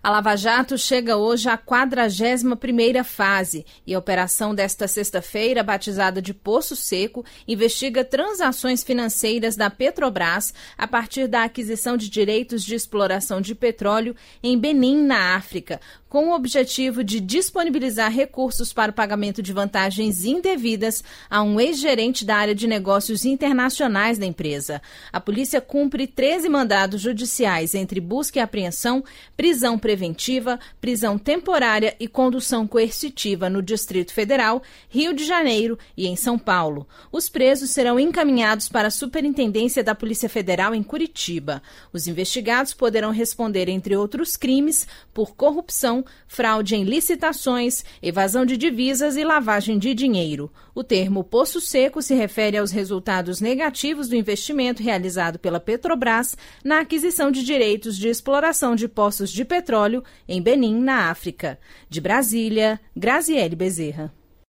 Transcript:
A Lava Jato chega hoje à 41ª fase e a operação desta sexta-feira, batizada de Poço Seco, investiga transações financeiras da Petrobras a partir da aquisição de direitos de exploração de petróleo em Benim, na África, com o objetivo de disponibilizar recursos para o pagamento de vantagens indevidas a um ex-gerente da área de negócios internacionais da empresa. A polícia cumpre 13 mandados judiciais entre busca e apreensão, prisão preventiva, prisão temporária e condução coercitiva no Distrito Federal, Rio de Janeiro e em São Paulo. Os presos serão encaminhados para a Superintendência da Polícia Federal em Curitiba. Os investigados poderão responder, entre outros crimes, por corrupção, fraude em licitações, evasão de divisas e lavagem de dinheiro. O termo Poço Seco se refere aos resultados negativos do investimento realizado pela Petrobras na aquisição de direitos de exploração de poços de petróleo em Benim, na África. De Brasília, Graziele Bezerra.